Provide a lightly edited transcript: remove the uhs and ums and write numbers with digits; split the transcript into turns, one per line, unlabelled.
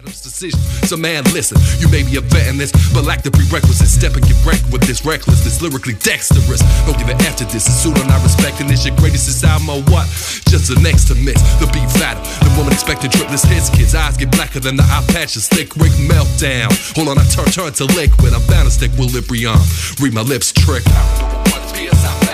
those decisions. So man, listen, you may be a vet in this, but lack the prerequisites. Step and get wrecked with this recklessness, lyrically dexterous. Don't give it after this, it's pseudo not respecting this. Your greatest is album or what? Just the next to miss, the beat fatter. The woman expecting triplets hits, kids' eyes get blacker than the eye patches. Thick rig meltdown. Hold on, I turn to liquid. I'm bound to stick with equilibrium. Read my lips trick. I don't know what it is,